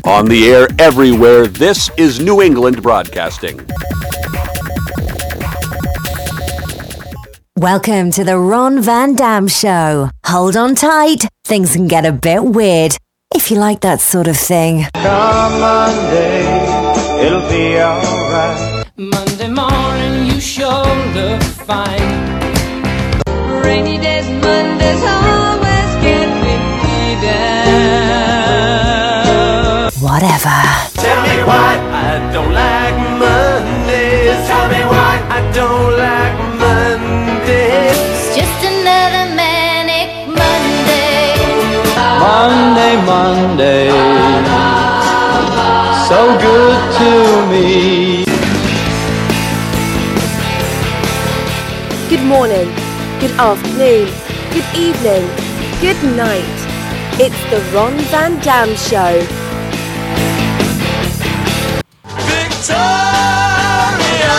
On the air everywhere, this is New England Broadcasting. Welcome to the Ron Van Dam Show. Hold on tight, things can get a bit weird, if you like that sort of thing. Come Monday, it'll be alright. Monday morning, you shoulder fine. Rainy days, Mondays always get me down. Whatever. Tell me why I don't like Mondays. Tell me why I don't like Mondays. It's just another manic Monday. Monday, so good to me. Good morning, good afternoon, good evening, good night. It's the Ron Van Dam Show. Victoria,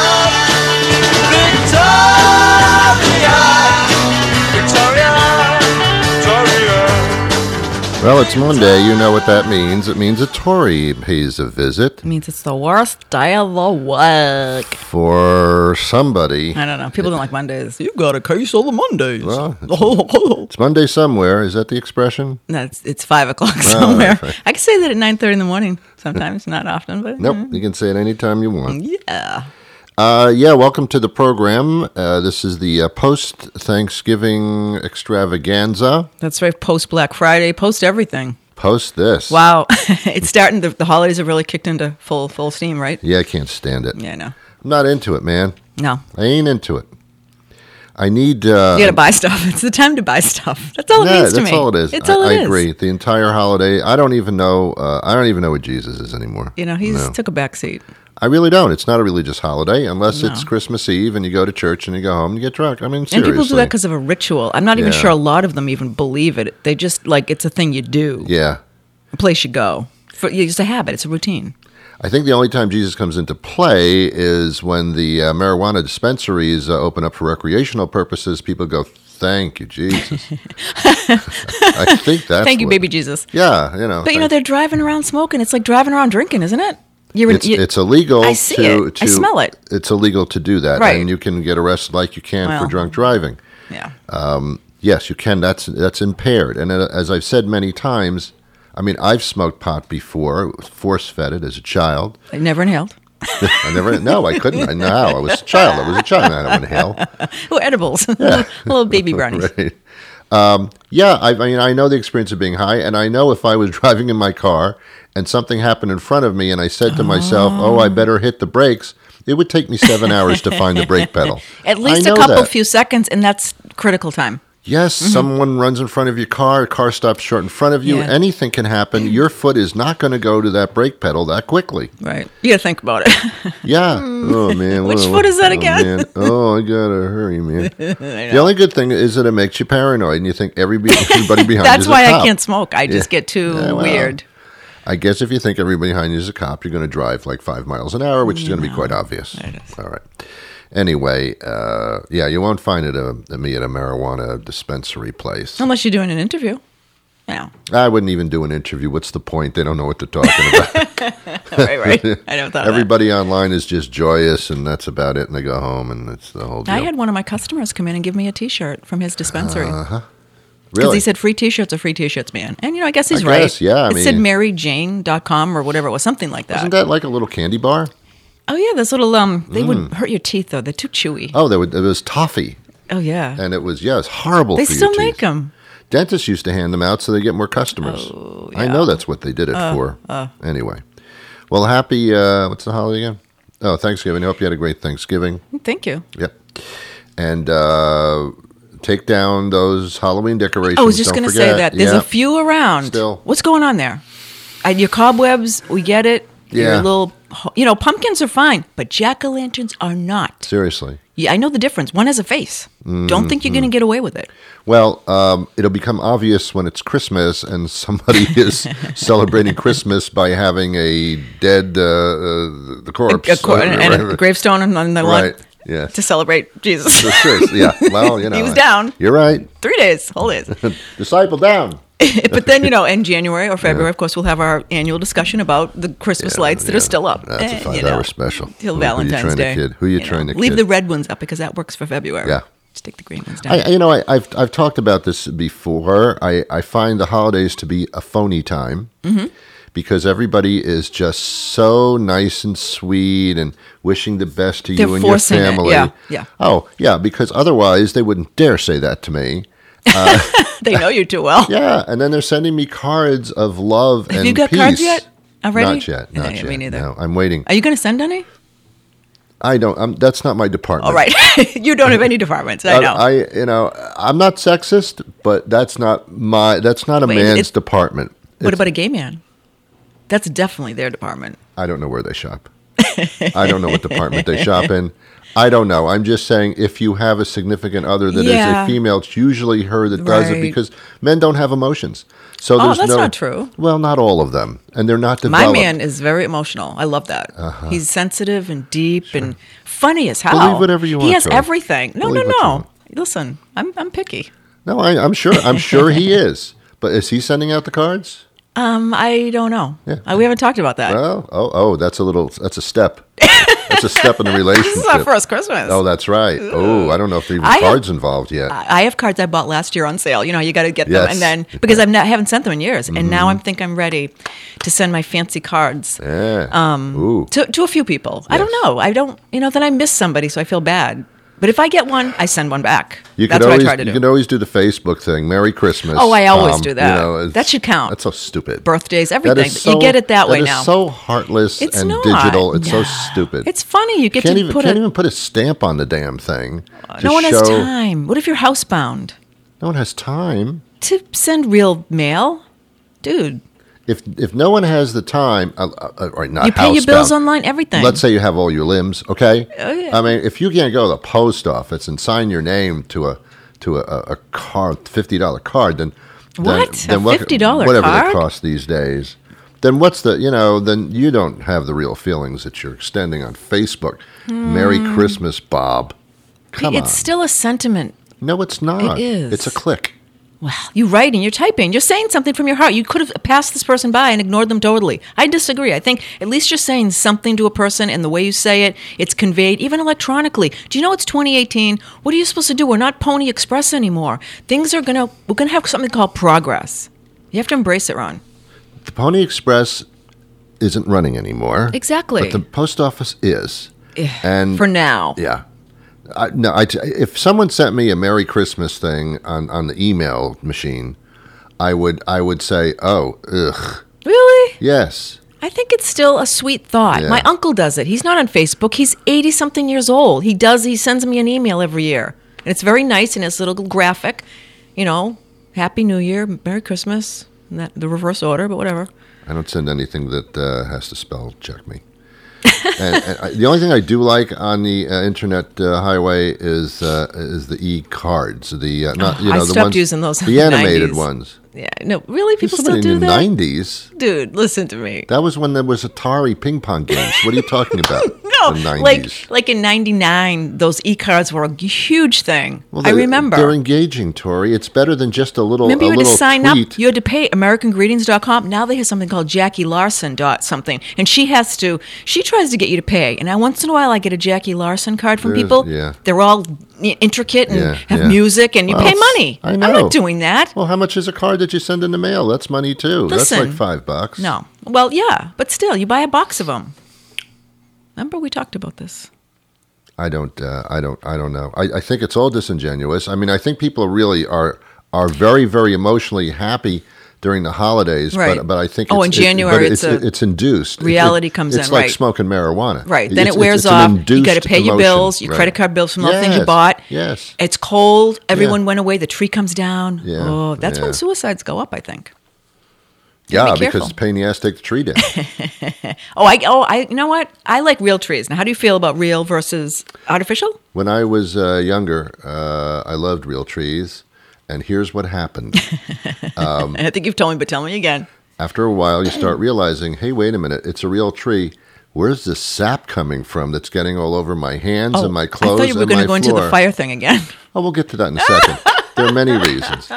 Victoria, Victoria. Well, it's Monday. You know what that means. It means a Tory pays a visit It means it's the worst day of the week. for somebody. I don't know. People don't like Mondays. You've got a case of the Mondays. Well, It's Monday somewhere. Is that the expression? No, it's 5 o'clock somewhere. right. I can say that at 9:30 in the morning. Sometimes, not often, but Nope. You can say it anytime you want. yeah. Welcome to the program. This is the post-Thanksgiving extravaganza. That's right. Post Black Friday, post everything. Post this. Wow, it's starting. The holidays have really kicked into full steam, right? Yeah, I can't stand it. Yeah, I know. I'm not into it, man. No, I ain't into it. I need... you got to buy stuff. It's the time to buy stuff. That's all it means to me. That's all it is. It's all it is. I agree. The entire holiday. I don't even know. I don't even know what Jesus is anymore. You know, he's took a back seat. I really don't. It's not a religious holiday unless No. it's Christmas Eve and you go to church and you go home and you get drunk. I mean, And seriously. people do that because of a ritual. I'm not even Yeah. sure a lot of them even believe it. They just like it's a thing you do. Yeah. A place you go. It's a habit. It's a routine. I think the only time Jesus comes into play is when the marijuana dispensaries open up for recreational purposes. People go, thank you, Jesus. I think that's Thank you, what- baby Jesus. Yeah, you know. But, you know, they're driving around smoking. It's like driving around drinking, isn't it? It's illegal I see to, it. I smell it. It's illegal to do that. Right. And you can get arrested like you can for Well. drunk driving. Yeah. Yes, you can. That's impaired. And as I've said many times, I mean, I've smoked pot before, force-fed it as a child. I never inhaled. No, I couldn't. I know how. I was a child. I don't inhale. Oh, edibles. Little baby brownies. Right. I mean, I know the experience of being high, and I know if I was driving in my car and something happened in front of me and I said to myself, I better hit the brakes, it would take me 7 hours to find the brake pedal. At least I a know couple that. few seconds, and that's critical time. Yes, someone runs in front of your car, a car stops short in front of you, Yeah. anything can happen. Your foot is not going to go to that brake pedal that quickly. Right. You got to think about it. Yeah. Oh, man. Which foot is that again? Man. Oh, I got to hurry, man. The only good thing is that it makes you paranoid, and you think everybody behind you That's is why a cop. I can't smoke. I just get too Yeah, well, weird. I guess if you think everybody behind you is a cop, you're going to drive like 5 miles an hour, which is going to be quite obvious. It is. All right. Anyway, you won't find it me at a marijuana dispensary place. Unless you're doing an interview. Yeah. I wouldn't even do an interview. What's the point? They don't know what they're talking about. right. I never thought of Everybody online is just joyous, and that's about it. And they go home, and it's the whole that. deal. I had one of my customers come in and give me a T-shirt from his dispensary. Because Really? he said free T-shirts are free T-shirts, man. And, I guess he's I right. guess, yeah, I it said mean- maryjane.com or whatever it was, something like that. Isn't that like a little candy bar? Oh, yeah, those little, they would hurt your teeth, though. They're too chewy. Oh, it was toffee, Oh, yeah. and it was horrible. They for still your make teeth. them. Dentists used to hand them out so they get more customers. Oh, I yeah. know that's what they did it for. Anyway, well, happy. What's the holiday again? Oh, Thanksgiving. I hope you had a great Thanksgiving. Thank you. Yep. And take down those Halloween decorations. I was just Don't going to say forget. that. There's Yeah. a few around. Still. What's going on there? Your cobwebs, we get it. Yeah. Your little, pumpkins are fine, but jack-o'-lanterns are not. Seriously. Yeah, I know the difference. One has a face. Don't think you're going to get away with it. Well, it'll become obvious when it's Christmas and somebody is celebrating Christmas by having a dead the corpse And a gravestone on the one right. Yes. to celebrate Jesus. So seriously, yeah. Well, He was down. You're right. 3 days, whole days. Disciple down. But then, in January or February, of course, we'll have our annual discussion about the Christmas lights that are still up. That's a 5-hour special. Till Who Valentine's you trying Day. To kid? Who you trying to kid? Leave the red ones up because that works for February. Yeah. Just take the green ones down. I've talked about this before. I find the holidays to be a phony time because everybody is just so nice and sweet and wishing the best to They're you and your forcing it. family. Yeah. Oh, yeah, because otherwise they wouldn't dare say that to me. They know you too well. Yeah, and then they're sending me cards of love and peace. Have you got cards yet? Already? Not yet. Not Yeah, yet. me neither. No, I'm waiting. Are you going to send any? I don't. That's not my department. All right. You don't have any departments. I know. I'm not sexist, but that's not a Wait, man's department. What about a gay man? That's definitely their department. I don't know where they shop. I don't know what department they shop in. I don't know. I'm just saying if you have a significant other that is a female, it's usually her that does it Right. because men don't have emotions. So there's that's not true. Well, not all of them, and they're not developed. My man is very emotional. I love that. He's sensitive and deep and funny as hell. Believe whatever you want, He has Tori. everything. No. Believe what you want. Listen, I'm picky. No, I'm sure. I'm sure he is. But is he sending out the cards? I don't know. Yeah. We haven't talked about that. Well, that's a step. That's a step in the relationship. This is our first Christmas. Oh, that's right. Oh, I don't know if there are even I have- cards involved yet. I have cards I bought last year on sale. You got to get them, Yes. and then because haven't sent them in years, and now I'm ready to send my fancy cards Yeah. Ooh. to a few people. I don't know. I don't. Then I miss somebody, so I feel bad. But if I get one, I send one back. That's what I try to do. You can always do the Facebook thing. Merry Christmas. Oh, I always do that. That should count. That's so stupid. Birthdays, everything. That is so, you get it that way is now. so heartless It's and not. digital. It's so No. stupid. It's funny. You get can't to even, put can't a. even put a stamp on the damn thing. No one has show- time. What if you're housebound No one has time. to send real mail, dude? If no one has the time, or not You pay your bills housebound. online, everything. Let's say you have all your limbs, okay? Oh, yeah. I mean, if you can't go to the post office and sign your name to a card, $50 card, then What? then A $50 whatever card? they cost these days. Then then you don't have the real feelings that you're extending on Facebook. Merry Christmas, Bob. Come on. It's still a sentiment. No, it's not. It is. It's a click. Well, you're writing, you're typing, you're saying something from your heart. You could have passed this person by and ignored them totally. I disagree. I think at least you're saying something to a person, and the way you say it, it's conveyed, even electronically. Do you know it's 2018? What are you supposed to do? We're not Pony Express anymore. We're gonna have something called progress. You have to embrace it, Ron. The Pony Express isn't running anymore. Exactly. But the post office is. And For now. Yeah. If someone sent me a Merry Christmas thing on the email machine, I would say, oh, ugh. Really? Yes. I think it's still a sweet thought. Yeah. My uncle does it. He's not on Facebook. He's 80-something years old. He sends me an email every year. And it's very nice, and it's a little graphic. Happy New Year, Merry Christmas. The reverse order, but whatever. I don't send anything that has to spell check me. The only thing I do like on the internet highway is the e-cards. I stopped using those in the the animated 90s. ones. Yeah, no, really? People Somebody still do in the that? 90s. Dude, listen to me. That was when there was Atari ping pong games. What are you talking about? No, the 90s. like in 99, those e-cards were a huge thing. I remember. They're engaging, Tori. It's better than just a little Remember, you had to sign tweet. up. You had to pay AmericanGreetings.com. Now they have something called Jackie Larson something, and she tries to get you to pay. And once in a while, I get a Jackie Larson card from people. Yeah. They're all intricate and have yeah. music, and you Well, pay money. I know. I'm not doing that. Well, how much is a card that you send in the mail? That's money too. Listen, That's like $5. No. Well, yeah, but still, you buy a box of them. Remember, we talked about this. I don't know. I think it's all disingenuous. I mean, I think people really are very, very emotionally happy during the holidays, Right. but I think in January it's induced. reality comes it's in, like right. smoking marijuana. Right. Then It's- it wears it's an off. You induced got to pay your emotion. bills, your Right. credit card bills from all the things you Yes, bought. yes. It's cold. Everyone went away. The tree comes down. Yeah, Oh, that's yeah. when suicides go up, I think. Yeah, be because careful. it's a pain in the ass to take the tree down. You know what? I like real trees. Now, how do you feel about real versus artificial? When I was younger, I loved real trees, and here's what happened. I think you've told me, but tell me again. After a while, you start realizing, hey, wait a minute, it's a real tree. Where's the sap coming from that's getting all over my hands and my clothes I thought you were and going my to go into the floor? fire thing again. Oh, we'll get to that in a second. There are many reasons.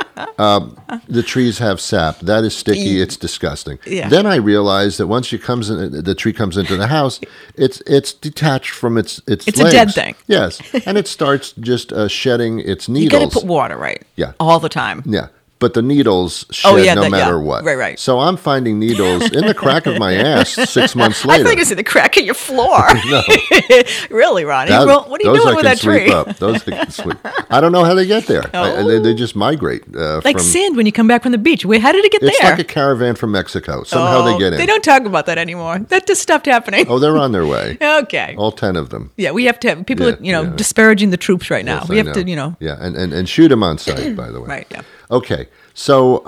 The trees have sap. That is sticky. It's disgusting. Yeah. Then I realized that once the tree comes into the house, it's detached from its It's legs. a dead thing. Yes, and it starts just shedding its You needles. got to put water, right? Yeah. All the time. Yeah. But the needles shed no matter what. Right. So I'm finding needles in the crack of my ass 6 months I later. think it's in the crack of your floor. No. Really, Ronnie? That- What are you those doing I with can that tree? sweep up. Those I can sweep. I don't know how they get there. They just migrate. Like from, sand when you come back from the beach. Wait, how did it get It's there? like a caravan from Mexico. Somehow they get in. They don't talk about that anymore. That just stopped happening. Oh, they're on their way. Okay. All 10 of them. Yeah, we have to have people, Yeah, yeah. disparaging the troops right now. Yes, we I have to, Yeah, and shoot them on sight, by the way. Right, yeah. Okay, so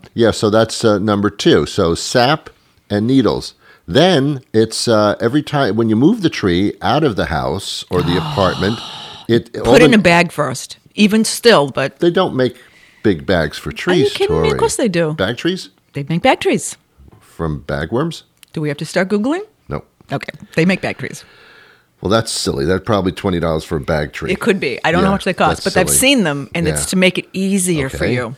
so that's number 2. So sap and needles. Then it's every time when you move the tree out of the house or the apartment, Put it in a bag first. Even still, but They don't make big bags for trees. are you kidding me? Of Tori. course they do. Bag trees They make bag trees. from bagworms? Do we have to start Googling? No. Okay, they make bag trees. Well, that's silly. That's probably $20 for a bag tree. It could be. I don't know Yeah, how much they cost, that's but I've silly. seen them, and it's Yeah. to make it easier for Okay. you.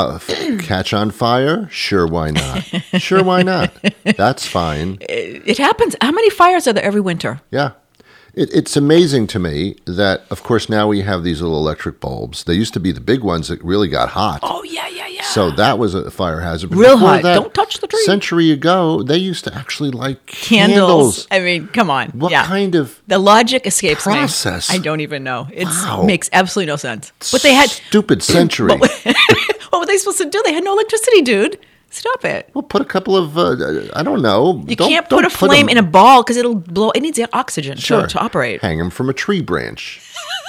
Catch on fire? Sure, why not? Sure, why not? That's fine. It happens. How many fires are there every winter? Yeah. It's amazing to me that, of course, now we have these little electric bulbs. They used to be the big ones that really got hot. Oh, yeah. So that was a fire hazard. But Real before hot. that, Don't touch the tree. Century ago, they used to actually light Candles. I mean, come on. What yeah. kind of The logic escapes process? me. I don't even know. It Wow. makes absolutely no sense. But they had. stupid century? What were they supposed to do? They had no electricity, dude. Stop it. Well, put a couple of I don't know. You can't put a flame in a ball because it'll blow. It needs oxygen to operate. Hang them from a tree branch.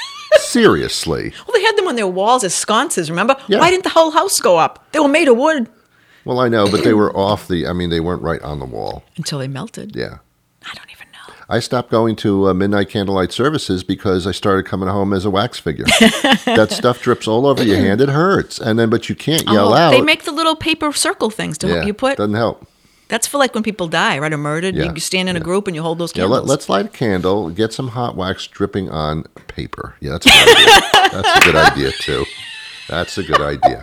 Seriously. Well, they had them on their walls as sconces, remember? Yeah. Why didn't the whole house go up? They were made of wood. Well, I know, but they were off the. I mean, they weren't right on the wall. Until they melted. Yeah. I don't even know. I stopped going to midnight candlelight services because I started coming home as a wax figure. That stuff drips all over your hand. It hurts, but you can't yell out. They make the little paper circle things to yeah, you put. doesn't help. That's for like when people die, right? Or murdered. Yeah. You stand in a group and you hold those Yeah, candles. let's light a candle, get some hot wax dripping on paper. Yeah, that's a good idea. That's a good idea too. That's a good idea.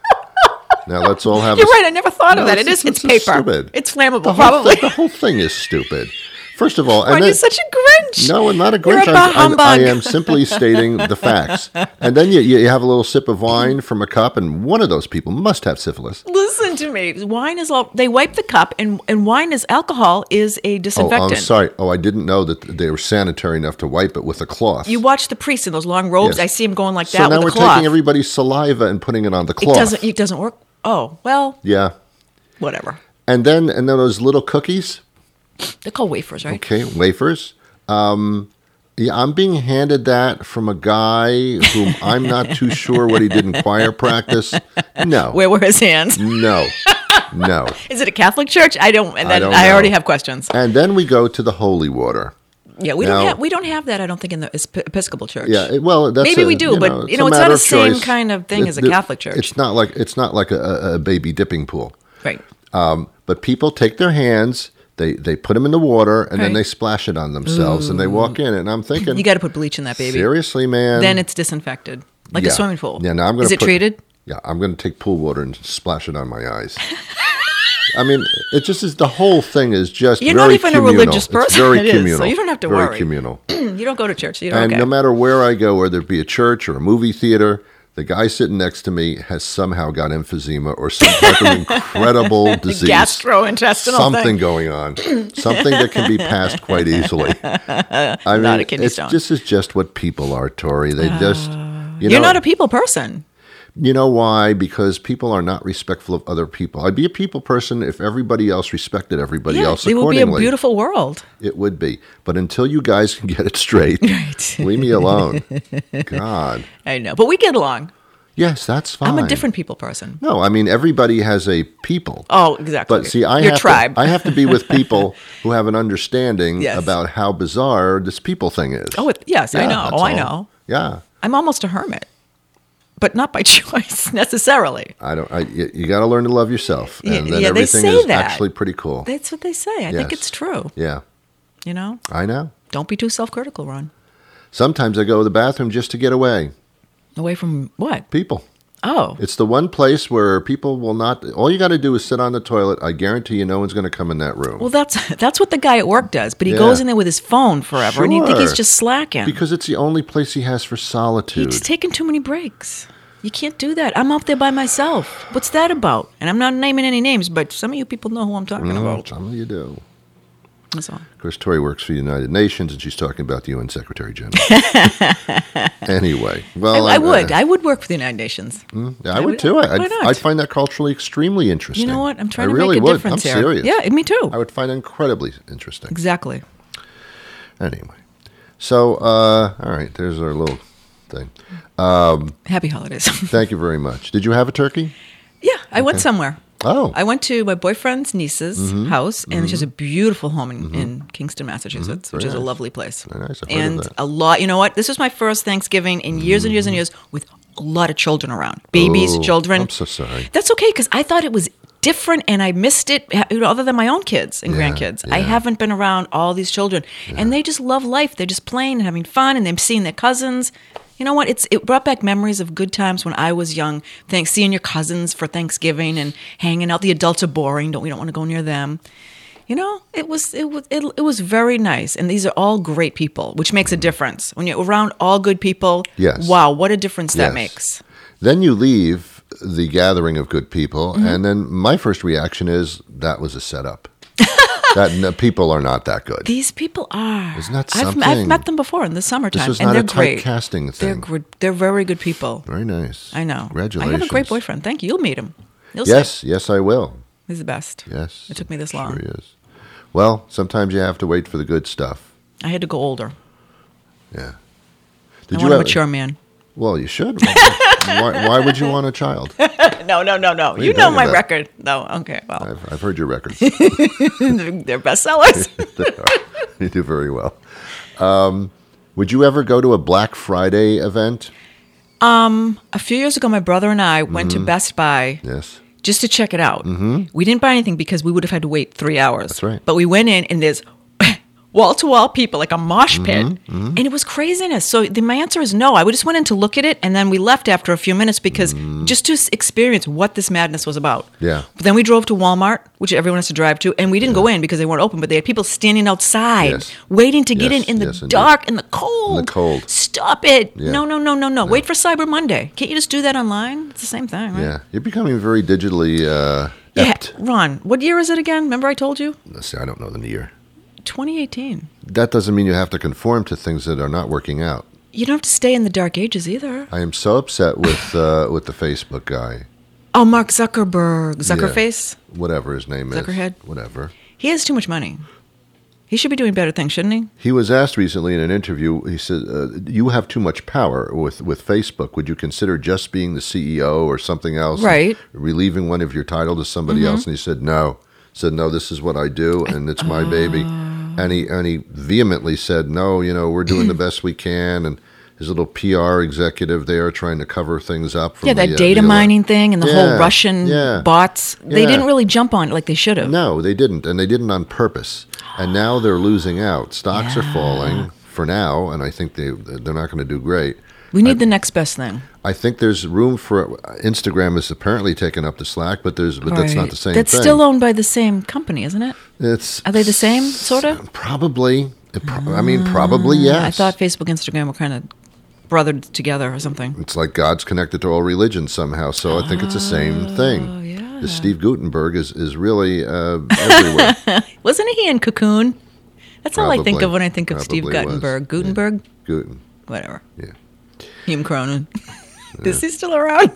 Now let's all have. You're right. I never thought of that. It's it's paper. stupid. It's flammable, The whole probably. thing, the whole thing is stupid. First of all, Ron, you're such a Grinch. No, I'm not a You're Grinch. a bah humbug. I am simply stating the facts. And then you have a little sip of wine from a cup, and one of those people must have syphilis. Listen to me. Wine is all. They wipe the cup, and wine is alcohol is a Oh, disinfectant. I'm sorry. Oh, I didn't know that they were sanitary enough to wipe it with a cloth. You watch the priests in those long robes. Yes. I see them going like So that now with we're a cloth. taking everybody's saliva and putting it on the cloth. It doesn't work. Oh well, Yeah. whatever. And then those little cookies. They're called wafers, right? Okay, wafers. Yeah, I'm being handed that from a guy whom I'm not too sure what he did in choir practice. No. Where were his hands? No. No. Is it a Catholic church? I don't. And I then don't I already know. have questions. And then we go to the holy water. Yeah, we Now- don't have that. I don't think in the Episcopal Church. Yeah, well, that's Maybe we do, but it's it's a not matter the of same choice. kind of thing as a Catholic church. It's not like a baby dipping pool. Right. But people take their hands, they put them in the water, and then Right. they splash it on themselves, and they walk in. And I'm thinking, You got to put bleach in that baby. seriously, man. Then it's disinfected, like Yeah. a swimming pool. Yeah, now I'm going Is it treated? Yeah, I'm going to take pool water and splash it on my eyes. I mean, it just is. The whole thing is just You're very not even communal. a religious person. It's very It is, communal. so you don't have to very worry. communal. You don't go to church. So you don't. And Okay. no matter where I go, whether it be a church or a movie theater, the guy sitting next to me has somehow got emphysema or some type of incredible disease. Gastrointestinal Something thing. going on. Something that can be passed quite easily. I mean, Not a kidney stone. this is just what people are, Tori. They just, You're not a people person. You know why? Because people are not respectful of other people. I'd be a people person if everybody else respected everybody else it would be a accordingly. beautiful world. It would be. But until you guys can get it straight, leave me alone. God. I know, but we get along. Yes, that's fine. I'm a different people person. No, I mean, everybody has a people. Oh, exactly. But see, I Your have tribe. I have to be with people who have an understanding Yes. about how bizarre this people thing is. Oh, yes, I Yeah, know. that's Oh, I all. know. Yeah. I'm almost a hermit, but not by choice necessarily. You got to learn to love yourself, and then yeah, they everything say is that. actually pretty cool. That's what they say. I think Yes. it's true. Yeah, You know, I know. don't be too self-critical, Ron. Sometimes I go to the bathroom just to get away. Away from what? People. Oh. It's the one place where people will not. All you got to do is sit on the toilet. I guarantee you, no one's going to come in that room. Well, that's what the guy at work does, but he Yeah. goes in there with his phone forever, and you think he's Sure. just slacking. Because it's the only place he has for solitude. He's taking too many breaks. You can't do that. I'm out there by myself. What's that about? And I'm not naming any names, but some of you people know who I'm talking about. Some of you do. That's all. Of course, Tori works for the United Nations, and she's talking about the UN Secretary General. Anyway, well, I would work for the United Nations. I would too. Why not? I'd find that culturally extremely interesting. You know what? I'm trying I to really make a would. difference I'm here. serious. Yeah, me too. I would find it incredibly interesting. Exactly. Anyway, so all right, there's our little thing. Happy holidays. Thank you very much. Did you have a turkey? Yeah, I went somewhere. Oh, I went to my boyfriend's niece's house, and she has a beautiful home in Kingston, Massachusetts, which is a nice. lovely place. Very nice. I've heard of And that. a lot, you know what? This was my first Thanksgiving in years and years and years with a lot of children around. Babies, Oh, children. I'm so sorry. That's okay, because I thought it was different and I missed it, other than my own kids and grandkids. I yeah. haven't been around all these children. And they just love life. They're just playing and having fun, and they're seeing their cousins. You know what? It brought back memories of good times when I was young. Seeing your cousins for Thanksgiving and hanging out. The adults are boring. We don't want to go near them. You know, it was very nice. And these are all great people, which makes a difference. When you're around all good people, Yes. wow, what a difference that Yes. makes. Then you leave the gathering of good people, Mm-hmm. and then my first reaction is that was a setup. People are not that good. These people are. Isn't that I've something? met them before in the summertime, This was and not they're a great. typecasting thing. They're very good people. Very nice. I know. Congratulations. I have a great boyfriend. Thank you. You'll meet him. You'll see. Yes, I will. He's the best. Yes. It took me this long. Sure he is. Well, sometimes you have to wait for the good stuff. I had to go older. Yeah. I want a mature man. Well, you should. Why would you want a child? No. You you know talking my about? record. No, okay. Well, I've heard your records. they're bestsellers. You do very well. Would you ever go to a Black Friday event? A few years ago, my brother and I went to Best Buy Yes. just to check it out. Mm-hmm. We didn't buy anything because we would have had to wait 3 hours. That's right. But we went in, and there's wall-to-wall people, like a mosh pit. And it was craziness. So my answer is no. I just went in to look at it, and then we left after a few minutes because just to experience what this madness was about. Yeah. But then we drove to Walmart, which everyone has to drive to, and we didn't go in because they weren't open, but they had people standing outside Yes. waiting to get Yes, in the yes, indeed. dark and the cold. In the cold. Stop it. Yeah. No. Wait for Cyber Monday. Can't you just do that online? It's the same thing, right? Yeah. You're becoming very digitally Yeah, apt. Ron, what year is it again? Remember I told you? Let's see, I don't know the year. 2018. That doesn't mean you have to conform to things that are not working out. You don't have to stay in the dark ages either. I am so upset with the Facebook guy, Oh, Mark Zuckerberg. Zuckerface? whatever his name is. Zuckerhead? Whatever. He has too much money. He should be doing better things, shouldn't he? He was asked recently in an interview, he said, you have too much power with Facebook. Would you consider just being the CEO or something else? Right. Relieving one of your title to somebody else? And he said, no. Said, no, this is what I do, and it's my baby. And he vehemently said, no, we're doing the best we can. And his little PR executive there trying to cover things up. From Yeah, that data mining thing and the whole Russian bots. They Yeah. didn't really jump on it like they should have. No, they didn't, and they didn't on purpose. And now they're losing out. Stocks are falling for now, and I think they're not going to do great. We need the next best thing. I think there's room for Instagram is apparently taking up the slack, but that's not Right. the same That's thing. still owned by the same company, isn't it? Are they the same, sort of? Probably. Probably yes. I thought Facebook and Instagram were kind of brothered together or something. It's like God's connected to all religions somehow, so I think it's the same thing. Yeah. This Steve Gutenberg is really everywhere. Wasn't he in Cocoon? That's all I think Probably. of when I think of Steve Probably was. Gutenberg. Gutenberg? Guten. Whatever. Yeah. Hume Cronin. Is he still around?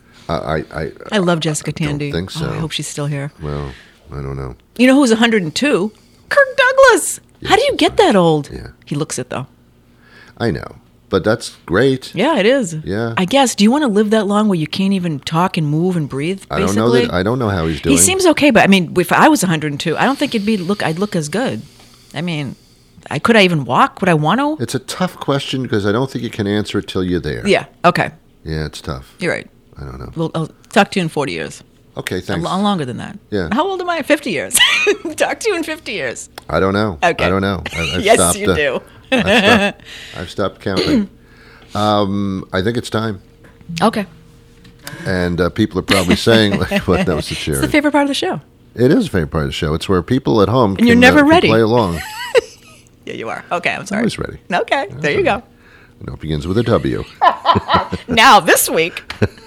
I love Jessica Tandy. think so. Oh, I hope she's still here. well, I don't know. You know who's 102? Kirk Douglas. How do you get that old? Yeah. He looks it, though. I know, but that's great. Yeah, it is. Yeah. I guess. Do you want to live that long where you can't even talk and move and breathe, basically? I don't know how he's doing. He seems okay, but I mean, if I was 102, I don't think I'd look as good. I mean, could I even walk? Would I want to? It's a tough question because I don't think you can answer it till you're there. Yeah. Okay. Yeah, it's tough. You're right. I don't know. I'll talk to you in 40 years. Okay, A thanks. lot longer than that. Yeah. How old am I? 50 years. Talk to you in 50 years. I don't know. Okay. I don't know. I've Yes, stopped, you do. I've stopped counting. I think it's time. Okay. And people are probably saying, like, what, that was the cherry. It's the favorite part of the show. It is a favorite part of the show. It's where people at home And you're never can ready. play along. Yeah, you are. Okay, I'm sorry. Always ready. Okay, there you go. I know it begins with a W. Now, this week.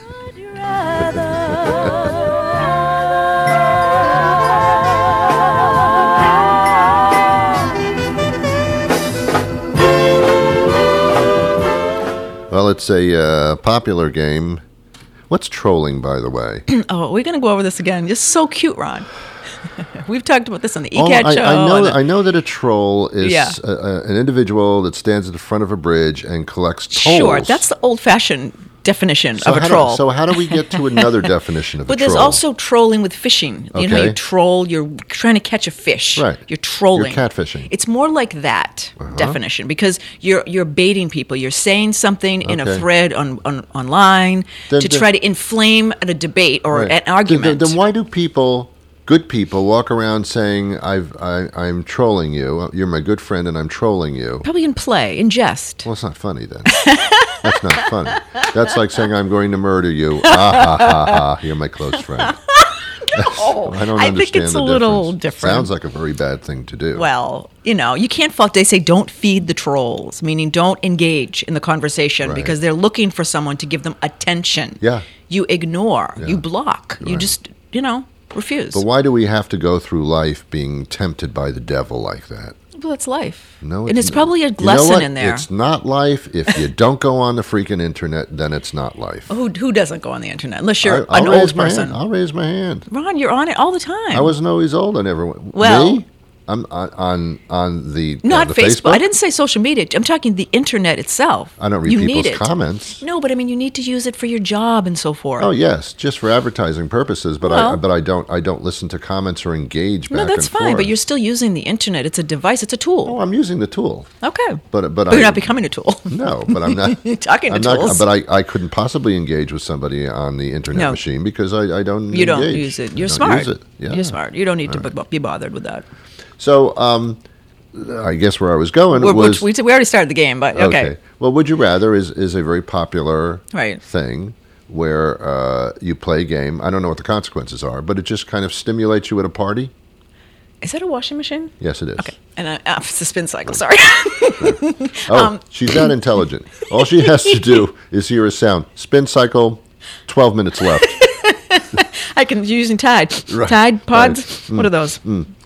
Well, it's a popular game. What's trolling, by the way? Oh, we're going to go over this again. It's so cute, Ron. We've talked about this on the Oh, ECAT show. I know that a troll is Yeah. an individual that stands at the front of a bridge and collects tolls. Sure, that's the old-fashioned definition So of a how troll. so how do we get to another definition of a But troll? there's also trolling with fishing. You know how you Okay. troll, you're trying to catch a fish. Right. You're trolling. You're catfishing. It's more like that definition because you're baiting people. You're saying something in a Okay. thread online Then- to then- try to inflame a debate or Right. an argument. Then why do good people, walk around saying, I'm trolling you. You're my good friend and I'm trolling you. Probably in play, in jest. Well, it's not funny then. That's not funny. That's like saying, I'm going to murder you. Ah, ha, ha, ha. You're my close friend. I don't I understand think it's the a little difference. different. Sounds like a very bad thing to do. Well, you can't fault. They say don't feed the trolls, meaning don't engage in the conversation Right. because they're looking for someone to give them attention. Yeah. You ignore, Yeah. you block, you Right. just, refuse. But why do we have to go through life being tempted by the devil like that? Well, it's life. No, and it's probably a You know lesson what? in there. It's not life. If you don't go on the freaking internet, then it's not life. Who doesn't go on the internet unless you're I'll an raise old my person? hand. I'll raise my hand. Ron, you're on it all the time. I wasn't always old. I never went. Well- Me? I'm on the Not the Facebook. I didn't say social media. I'm talking the internet itself. I don't read you people's need it. comments. No, but I mean, you need to use it for your job and so forth. Oh yes, just for advertising purposes. But Well- I don't listen to comments or engage back No, that's and fine. forth. But you're still using the internet. It's a device. It's a tool. Oh, I'm using the tool. Okay. But you're not becoming a tool. No, but I'm not Talking to I'm not, tools. But I couldn't possibly engage with somebody on the internet No. machine because I don't. You don't engage. use it. I You're don't smart. Use it. Yeah. You're smart. You don't need to be bothered with that. So, I guess where I was going was We already started the game, but okay. Well, Would You Rather is a very popular Right. thing where you play a game. I don't know what the consequences are, but it just kind of stimulates you at a party. Is that a washing machine? Yes, it is. Okay. And it's a spin cycle. Sorry. Oh, she's that intelligent. All she has to do is hear a sound. Spin cycle, 12 minutes left. I can using Tide. Right. Tide pods. Right. What are those?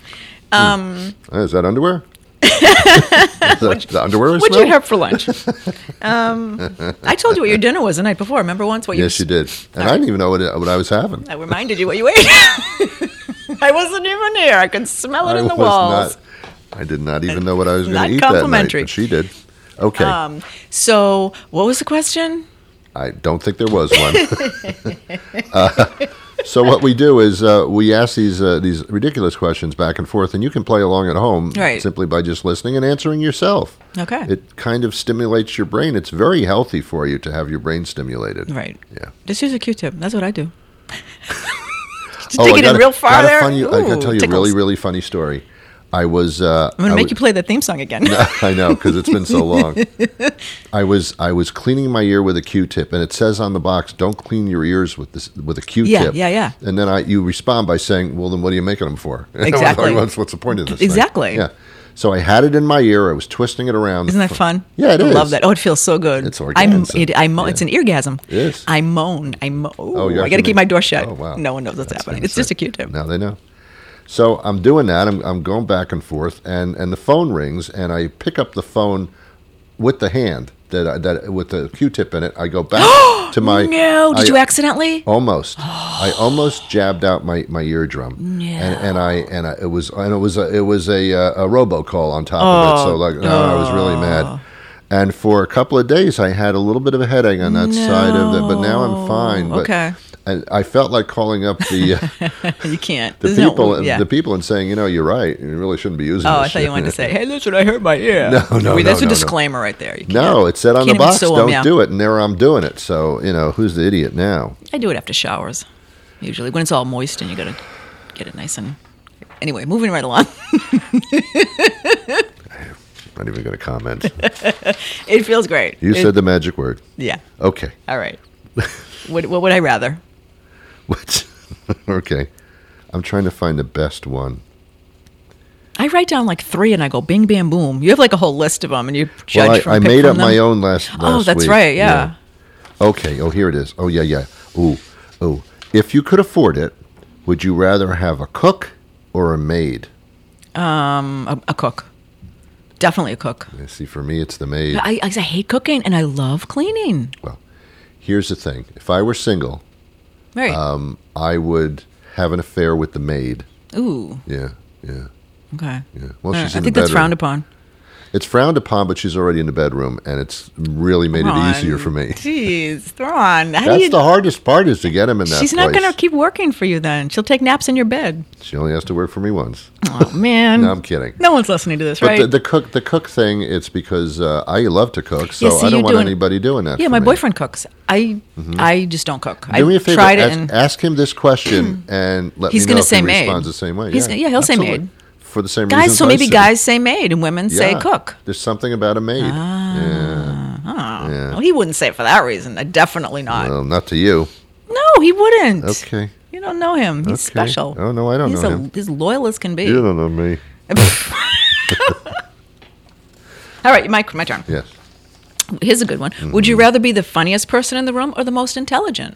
Is that underwear? Is that the underwear I What'd smell? you have for lunch? I told you what your dinner was the night before. Remember once what Yes, you did. And I didn't even know what I was having. I reminded you what you ate. I wasn't even here. I could smell it in the was walls. I did not even know what I was going Not to eat that night, complimentary. but she did. Okay. So, what was the question? I don't think there was one. So what we do is we ask these ridiculous questions back and forth, and you can play along at home Right. simply by just listening and answering yourself. Okay. It kind of stimulates your brain. It's very healthy for you to have your brain stimulated. Right. Yeah. Just use a Q-tip. That's what I do. Just Oh, take I it got in real far got there. I got to Ooh, tell you a tickles. really, really funny story. I was. I'm going to make you play that theme song again. I know, because it's been so long. I was cleaning my ear with a Q-tip, and it says on the box, "Don't clean your ears with a Q-tip." Yeah. And then you respond by saying, "Well, then what are you making them for?" Exactly. What's the point of this? Exactly. Thing? Yeah. So I had it in my ear. I was twisting it around. Isn't that fun? Yeah, it I is. love that. Oh, it feels so good. It's orgasm. It's an eargasm. It is. I moan. Oh, you I got to keep my door shut. Oh, wow. No one knows what's That's happening. It's just a Q-tip. Now they know. So I'm doing that. I'm going back and forth, and the phone rings, and I pick up the phone with the hand that with the Q-tip in it. I go back to my. No, did you accidentally? Almost. I almost jabbed out my eardrum. No. And it was a robocall on top of it. So I was really mad. And for a couple of days, I had a little bit of a headache on that side of it, but now I'm fine. But Okay. I felt like calling up the You can't. the There's no- people yeah. the people and saying, you're right. You really shouldn't be using. Oh, this I thought you shit." wanted to say, "Hey, listen, I hurt my ear." No, That's no. a disclaimer right there. You can't- No, it said on the can't even box, sue 'em, don't yeah. do it, and there I'm doing it. So who's the idiot now? I do it after showers, usually when it's all moist and you got to get it nice and. Anyway, moving right along. I'm not even going to comment. It feels great. You said the magic word. Yeah. Okay. All right. What would I rather? What? Okay. I'm trying to find the best one. I write down like 3 and I go bing, bam, boom. You have like a whole list of them and you judge Well, from I pick made from up them. my own last Oh, that's week. right. Yeah. Okay. Oh, here it is. Oh, yeah. Ooh. If you could afford it, would you rather have a cook or a maid? A cook. Definitely a cook. See, for me, it's the maid. I hate cooking and I love cleaning. Well, here's the thing. If I were single, Right. I would have an affair with the maid. Ooh. Yeah. Okay. Well, All she's right. I in think the that's bedroom. frowned upon. It's frowned upon, but she's already in the bedroom, and it's really made it easier for me. Jeez, Thrawn. How do That's you? the hardest part is to get him in that She's not place. going to keep working for you then. She'll take naps in your bed. She only has to work for me once. Oh, man. No, I'm kidding. No one's listening to this, But right? the cook thing, it's because I love to cook, so Yeah, see, I don't you're want doing- anybody doing that. Yeah, for my me. boyfriend cooks. I just don't cook. Do me a I favor. tried it ask, and ask him this question and let He's me know gonna if say he maid. responds the same way. He's- yeah, he'll say absolutely. maid. For the same guys. reasons So I maybe said. guys say maid and women say Yeah. cook. There's something about a maid. Oh, Yeah. well, he wouldn't say it for that reason. Definitely not. Well, not to you. No, he wouldn't. Okay. You don't know him. He's Okay. special. Oh, no, I don't He's know him. He's loyal as can be. You don't know me. All right, my turn. Yes. Here's a good one. Would you rather be the funniest person in the room or the most intelligent?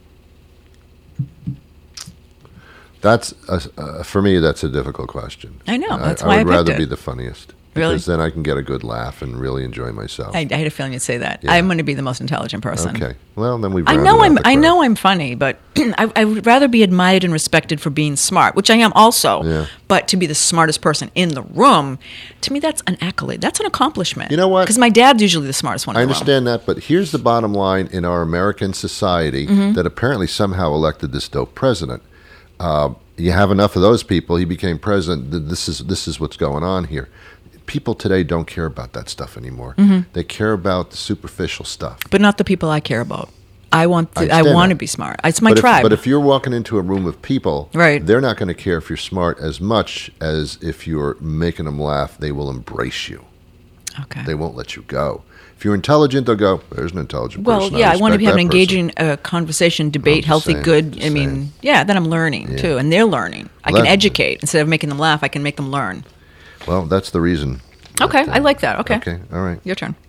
That's for me. That's a difficult question. I know, that's I why I would rather picked be it. the funniest Really? because then I can get a good laugh and really enjoy myself. I had a feeling you'd say that. Yeah. I'm going to be the most intelligent person. Okay. Well, then we've. I rounded know out the I crowd. know I'm funny, but I would rather be admired and respected for being smart, which I am also. Yeah. But to be the smartest person in the room, to me, that's an accolade. That's an accomplishment. You know what? Because my dad's usually the smartest one I in the room. understand that, but here's the bottom line in our American society Mm-hmm. that apparently somehow elected this dope president. You have enough of those people. He became president. This is what's going on here. People today don't care about that stuff anymore. Mm-hmm. They care about the superficial stuff. But not the people I care about. I want understand to that. be smart. It's my But tribe. But if you're walking into a room of people, Right. they're not going to care if you're smart as much as if you're making them laugh. They will embrace you. okay. They won't let you go. If you're intelligent, they'll go, there's an intelligent Well, person. yeah, I want to respect have an that person." engaging conversation, debate, just healthy, saying, good. just I mean, saying. yeah, then I'm learning Yeah. too, and they're learning. I Well, can that- educate instead of making them laugh. I can make them learn. Well, that's the reason. Okay, that, I like that. Okay, Okay, all right. your turn.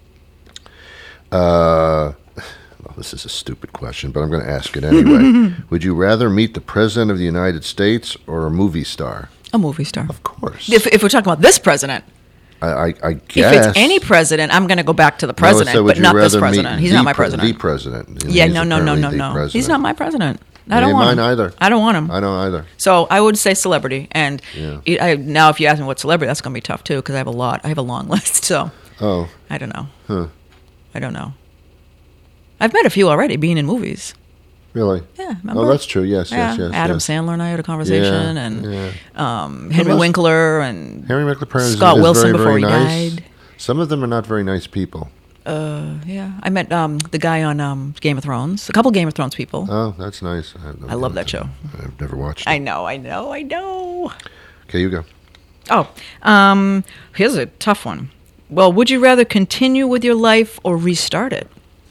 Well, this is a stupid question, but I'm going to ask it anyway. Would you rather meet the President of the United States or a movie star? A movie star. Of course. If we're talking about this president, I if guess. it's any president, I'm going to go back to the No, president, so would but you not this rather meet president. He's the not my pre- president. The president. Yeah, He's no. apparently the He's president. not my president. I He don't ain't want mine him. either. I don't want him. I don't either. So I would say celebrity, and Yeah. now if you ask me what celebrity, that's going to be tough too because I have a lot. I have a long list. So Oh, I don't know. Huh. I don't know. I've met a few already, being in movies. really? Yeah, remember? Oh, that's true. Yes, Yeah, yes. Adam yes. Sandler and I had a conversation, Yeah, and yeah. Henry most- Winkler and Henry McLaren is Scott Wilson very, before very he nice. died. Some of them are not very nice people. Yeah, I met the guy on Game of Thrones. A couple Game of Thrones people. Oh, that's nice. I love that show. I've never watched it. I know. Okay, you go. Oh, here's a tough one. Well, would you rather continue with your life or restart it?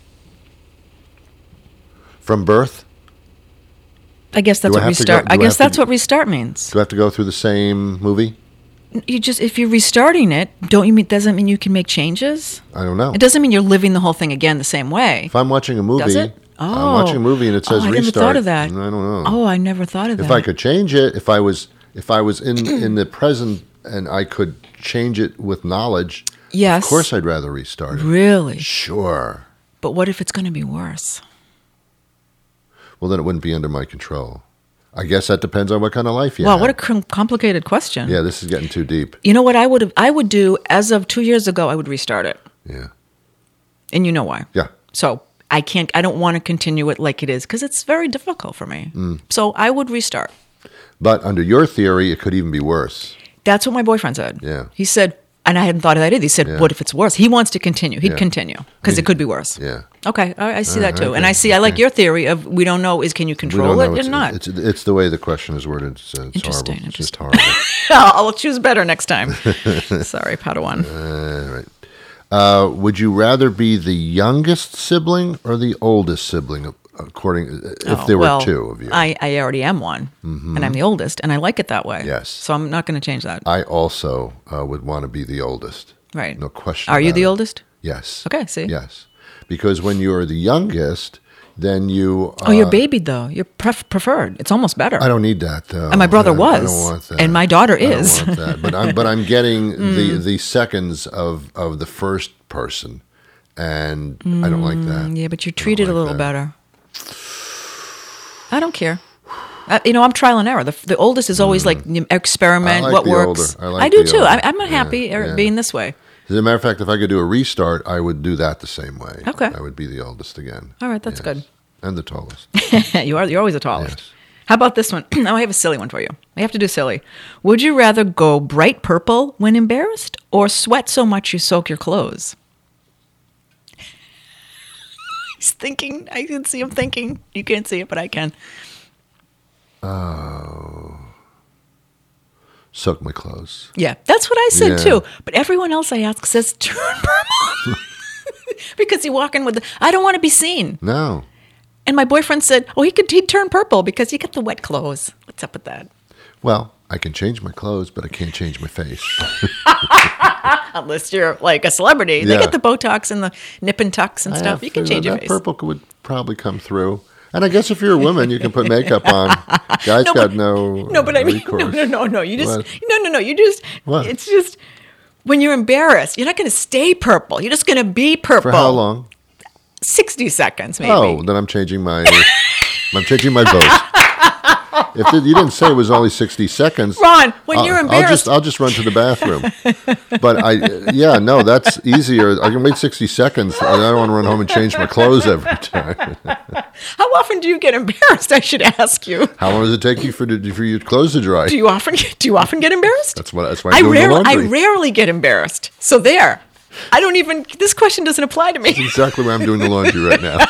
From birth, I guess that's Do I what have to restart. go- I do I guess have to that's go- what restart means. do I have to go through the same movie? You just if you're restarting it, doesn't mean you can make changes? I don't know. It doesn't mean you're living the whole thing again the same way. If I'm watching a movie, Does it? I'm watching a movie and it says I restart. never thought of that. I don't know. Oh, I never thought of that. If I could change it, if I was in the present and I could change it with knowledge, Yes. of course I'd rather restart it. Really? Sure. But what if it's going to be worse? Well, then it wouldn't be under my control. I guess that depends on what kind of life you Wow, have. what a complicated question. Yeah, this is getting too deep. You know what I would do as of 2 years ago, I would restart it. Yeah. And you know why. Yeah. So I don't want to continue it like it is because it's very difficult for me. So I would restart. But under your theory, it could even be worse. That's what my boyfriend said. Yeah. He said, and I hadn't thought of that either. He said, Yeah. what if it's worse? He wants to continue. He'd Yeah. continue because it could be worse. Yeah. Okay, I see that too. okay, And I like okay. your theory of we don't know can you We control don't know. it or not? It's the way the question is worded. It's Interesting, horrible. It's just interesting. horrible. I'll choose better next time. Sorry, Padawan. All right. Would you rather be the youngest sibling or the oldest sibling? If there were two of you. I already am one, and I'm the oldest, and I like it that way. Yes. So I'm not going to change that. I also would want to be the oldest. Right. No question. Are you about the it. oldest? Yes. Okay, see? Yes. Because when you're the youngest, then you... you're babied, though. You're preferred. It's almost better. I don't need that, though. And my brother was. I don't want that. And my daughter is. I don't want that. But I'm getting the seconds of the first person, and I don't like that. Yeah, but you're treated like a little that. better. I don't care. I'm trial and error. The oldest is always like experiment, I like what the works. older. I like I do the too. older. I'm not happy being this way. As a matter of fact, if I could do a restart, I would do that the same way. Okay. I would be the oldest again. All right, that's good. And the tallest. You're always the tallest. Yes. How about this one? Now I have a silly one for you. I have to do silly. Would you rather go bright purple when embarrassed or sweat so much you soak your clothes? He's thinking. I can see him thinking. You can't see it, but I can. Soak my clothes. Yeah, that's what I said Yeah. too. But everyone else I ask says turn purple. Because you walk in with I don't want to be seen. No. And my boyfriend said, he'd turn purple because you get the wet clothes. What's up with that? Well, I can change my clothes, but I can't change my face. Unless you're like a celebrity. They Yeah. get the Botox and the nip and tucks and stuff. You can change your that face. purple would probably come through. And I guess if you're a woman, you can put makeup on. Guys No, got but- no No, but I mean, recourse. no. You just, What? no. You just, What? it's just, when you're embarrassed, you're not going to stay purple. You're just going to be purple. For how long? 60 seconds, maybe. Oh, then I'm changing my vote. You didn't say it was only 60 seconds. Ron, when you're embarrassed. I'll just run to the bathroom. But that's easier. I can wait 60 seconds. I don't want to run home and change my clothes every time. How often do you get embarrassed? I should ask you. How long does it take you for your clothes to dry? Do you often get embarrassed? That's why I'm doing the I laundry. rarely get embarrassed. So there. This question doesn't apply to me. Exactly why I'm doing the laundry right now.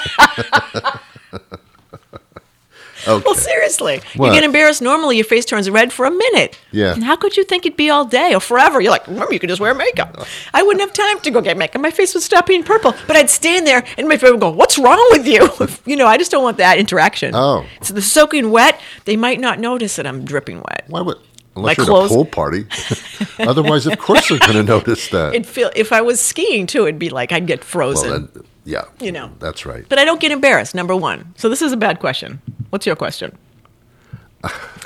Okay. Well, seriously. What? You get embarrassed, normally your face turns red for a minute. Yeah. And how could you think it'd be all day or forever? You're like, remember, you could just wear makeup. I wouldn't have time to go get makeup. My face would stop being purple. But I'd stand there and my friend would go, what's wrong with you? I just don't want that interaction. Oh. So the soaking wet, they might not notice that I'm dripping wet. Why would? My Unless you're clothes- at a pool party. Otherwise, of course, they're going to notice that. If I was skiing too, it'd be like I'd get frozen. Well, then, yeah. That's right. But I don't get embarrassed, number one. So this is a bad question. What's your question? I'm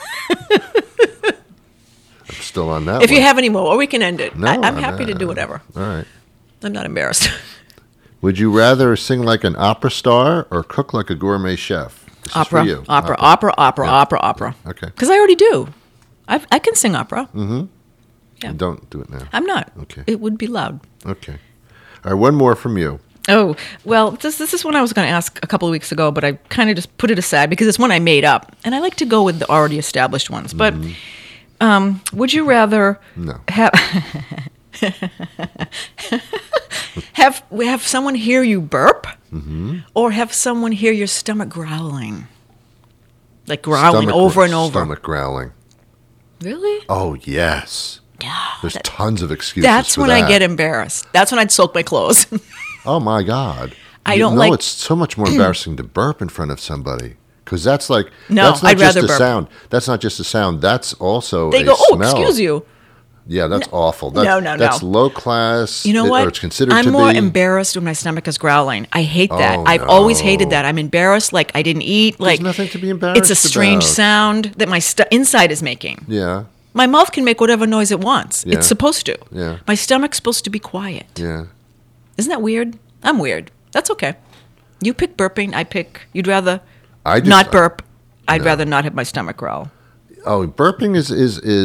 still on that If you one. have any more, or we can end it. No, I'm happy to do whatever. All right. I'm not embarrassed. Would you rather sing like an opera star or cook like a gourmet chef? This is for Opera, you. opera. Okay. Because I already do. I can sing opera. Yeah. Don't do it now. I'm not. Okay. It would be loud. Okay. All right, one more from you. Oh, well, this is one I was going to ask a couple of weeks ago, but I kind of just put it aside because it's one I made up. And I like to go with the already established ones. But would you rather No. have someone hear you burp or have someone hear your stomach growling? Like growling over and over. Stomach growling. Really? Oh, yes. Yeah. There's tons of excuses That's for when that. I get embarrassed. That's when I'd soak my clothes. Oh, my God. I don't know like- it's so much more embarrassing to burp in front of somebody. Because that's like, No, that's not I'd just rather a burp. sound. That's not just a sound. That's also They a go, oh, smell. excuse you. Yeah, that's awful. That's, No. That's low class. You know what? Or it's considered I'm to more be. embarrassed when my stomach is growling. I hate that. Oh, I've always hated that. I'm embarrassed like I didn't eat. Like nothing to be embarrassed It's a strange about. sound that my inside is making. Yeah, My mouth can make whatever noise it wants. Yeah. It's supposed to. Yeah. My stomach's supposed to be quiet. yeah. Isn't that weird? I'm weird. That's okay. You pick burping. I pick. You'd rather I just, not burp. I'd rather not have my stomach growl. Oh, burping is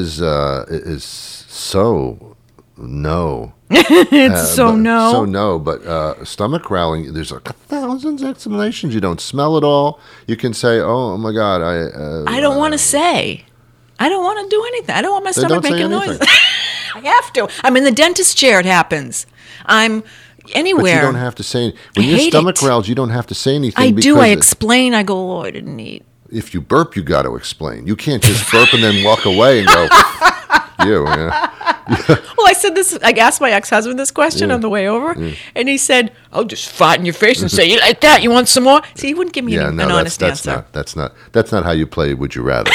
so no. It's so no. So no, but stomach growling. There's like thousands of explanations. You don't smell it all. You can say, "Oh my God, I don't want to say. I don't want to do anything. I don't want my Then stomach don't say making noise. anything. I have to. I'm in the dentist chair. It happens. I'm anywhere. But you don't have to say. When I your hate stomach it. growls, you don't have to say anything. I do. I because explain. I go, oh, I didn't eat. if you burp, you got to explain. You can't just burp and then walk away and go, you. Yeah. Well, I said this. I asked my ex-husband this question on the way over, and he said, "I'll just fart in your face and say, you like that? You want some more?" See, he wouldn't give me an honest answer. That's not how you play Would You Rather.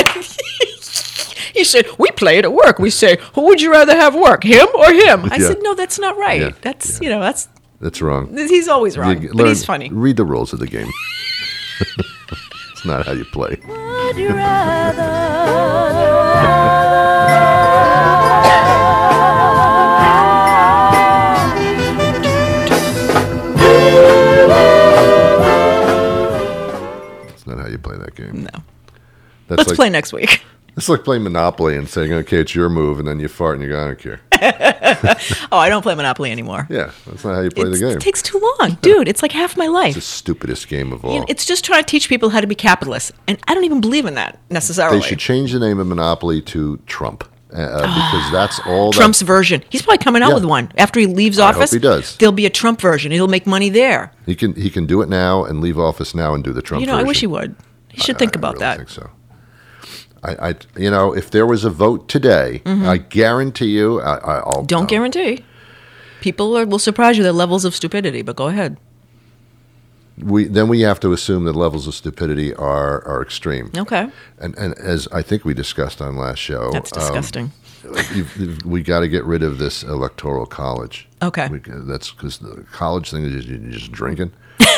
He said, "We play it at work. We say, who would you rather have work, him or him?" I Yeah. said, "No, that's not right. Yeah. That's Yeah. that's That's wrong. he's always wrong, but he's funny." Read the rules of the game. It's not how you play. Would you rather? It's not how you play that game. No. That's Let's like, play next week. It's like playing Monopoly and saying, "Okay, it's your move," and then you fart and you go, "I don't care." Oh, I don't play Monopoly anymore. Yeah, that's not how you play the game. It takes too long, dude. It's like half my life. It's the stupidest game of all. You know, it's just trying to teach people how to be capitalists, and I don't even believe in that necessarily. They should change the name of Monopoly to Trump because that's all. Trump's version. He's probably coming out Yeah. with one after he leaves I hope office. he does. There'll be a Trump version. He'll make money there. He can do it now and leave office now and do the Trump. You know, I version. wish he would. He should think about I that. think so. I if there was a vote today, I guarantee you, I'll Don't guarantee. People will surprise you their levels of stupidity, but go ahead. We have to assume that levels of stupidity are extreme. Okay. And as I think we discussed on last show, That's disgusting. we got to get rid of this electoral college. Okay. That's because the college thing is you're just drinking.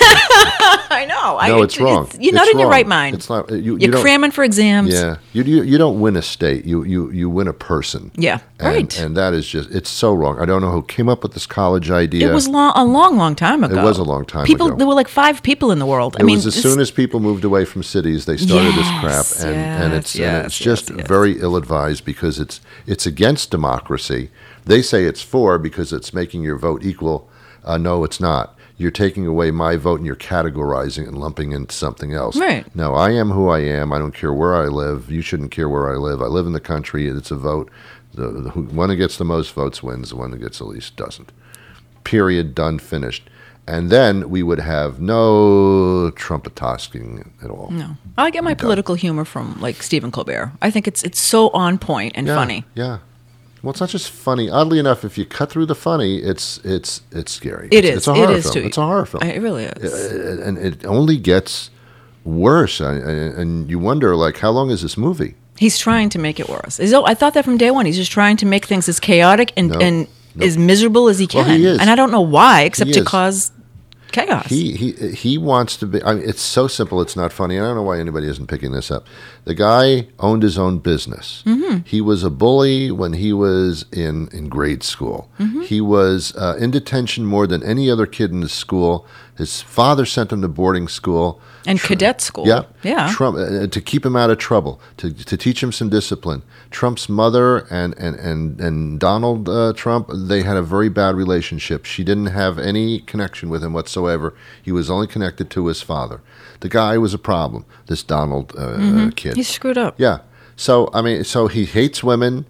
I know. No, it's wrong. You're not It's in your wrong. right mind. It's not. You You're don't- cramming for exams. Yeah, you don't win a state. You win a person. Yeah, And, right. And that is just it's so wrong. I don't know who came up with this college idea. It was a long time ago. It was a long time people, ago. There were like 5 people in the world. It was as soon as people moved away from cities, they started this crap, Yes, and it's yes, just yes. very ill-advised because it's against democracy. They say it's for because it's making your vote equal. No, it's not. You're taking away my vote and you're categorizing and lumping into something else. Right. No, I am who I am. I don't care where I live. You shouldn't care where I live. I live in the country. It's a vote. The one that gets the most votes wins. The one that gets the least doesn't. Period. Done. Finished. And then we would have no trumpet-tasking at all. No. I get my political humor from like Stephen Colbert. I think it's so on point and funny. Yeah. Well, it's not just funny. Oddly enough, if you cut through the funny, it's scary. It is. It's a horror It is film. too. It's a horror film. It really is. And it only gets worse. And you wonder, like, how long is this movie? He's trying to make it worse. I thought that from day one. He's just trying to make things as chaotic and as miserable as he can. Well, he is. And I don't know why, except He to is. cause chaos. He wants to be. I mean, it's so simple. It's not funny. I don't know why anybody isn't picking this up. The guy owned his own business. Mm-hmm. He was a bully when he was in grade school. Mm-hmm. He was in detention more than any other kid in the school. His father sent him to boarding school. And cadet school. Yeah, Yeah. Trump to keep him out of trouble, to teach him some discipline. Trump's mother and Donald Trump, they had a very bad relationship. She didn't have any connection with him whatsoever. He was only connected to his father. The guy was a problem. This Donald kid. He's screwed up. Yeah. So I mean, so he hates women.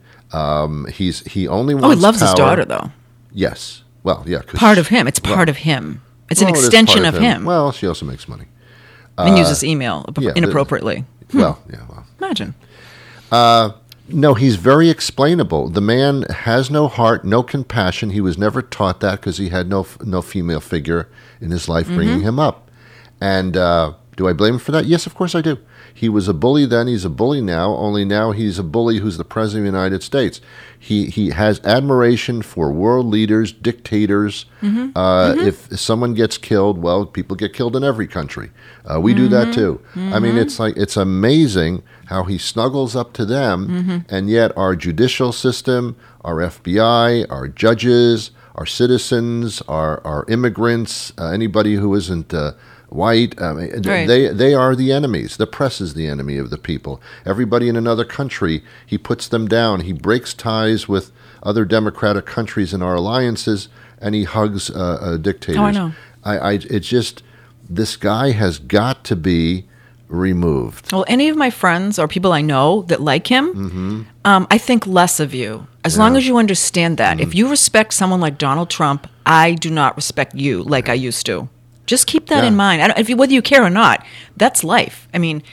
He only wants. Oh, he loves his power. daughter, though. Yes. Well, yeah. 'Cause Part of him. It's part of him. It's an well, it is extension part of him. Well, she also makes money. And uses email yeah, inappropriately. Well, yeah. Well. Imagine. No, he's very explainable. The man has no heart, no compassion. He was never taught that because he had no female figure in his life bringing him up. And do I blame him for that? Yes, of course I do. He was a bully then. He's a bully now. Only now he's a bully who's the president of the United States. He has admiration for world leaders, dictators. If someone gets killed, well, people get killed in every country. We do that too. I mean, it's amazing how he snuggles up to them, and yet our judicial system, our FBI, our judges, our citizens, our immigrants, anybody who isn't white, Right. they are the enemies. The press is the enemy of the people. Everybody in another country, he puts them down. He breaks ties with other democratic countries in our alliances, and he hugs dictators. Oh, I know. It's just, this guy has got to be removed. Well, any of my friends or people I know that like him, I think less of you. As long as you understand that. If you respect someone like Donald Trump, I do not respect you like I used to. Just keep that in mind. Whether you care or not, that's life. I mean, Well,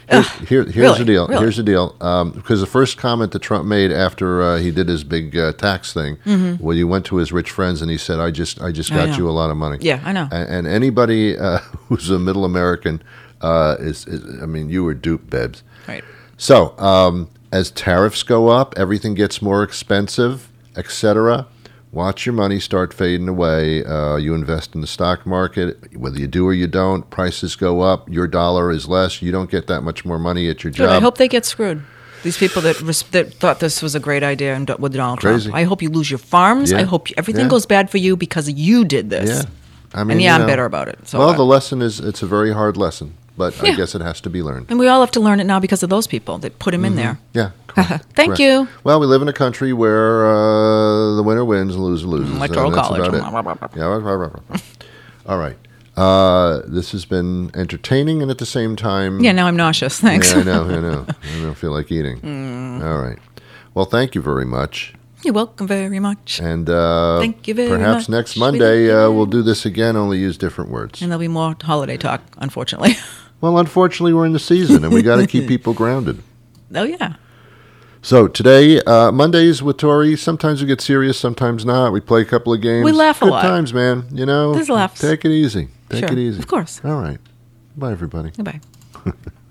Here's Really? the deal. Really? Here's the deal. Because the first comment that Trump made after he did his big tax thing, when he went to his rich friends and he said, "I just I got know. you a lot of money." Yeah, I know. And anybody who's a middle American is, I mean, you were duped, Bebs. Right. So as tariffs go up, everything gets more expensive, etc. Watch your money start fading away. You invest in the stock market. Whether you do or you don't, prices go up. Your dollar is less. You don't get that much more money at your Good. job. I hope they get screwed. These people that thought this was a great idea and with Donald Crazy. Trump. I hope you lose your farms. Yeah. I hope everything Yeah. goes bad for you because you did this. Yeah. I mean, And you I'm know, bitter about it. So well, what? the lesson is it's a very hard lesson, but I Yeah. guess it has to be learned. And we all have to learn it now because of those people that put him in there. Yeah. correct, Thank correct. you. Well, we live in a country where the winner wins, the loser loses. Electoral and that's college. about it. Yeah. All right. This has been entertaining and at the same time. Yeah, now I'm nauseous. Thanks. Yeah, I know. I don't feel like eating. All right. Well, thank you very much. You're welcome very much. And Thank you very perhaps much. next We Monday love you. we'll do this again, only use different words. And there'll be more holiday talk, unfortunately. Well, unfortunately, we're in the season, and we got to keep people grounded. Oh, yeah. So today, Mondays with Tori, sometimes we get serious, sometimes not. We play a couple of games. We laugh a Good lot. times, man. You know, There's laughs. Take it easy. Take Sure. it easy. Of course. All right. Bye, everybody. Goodbye.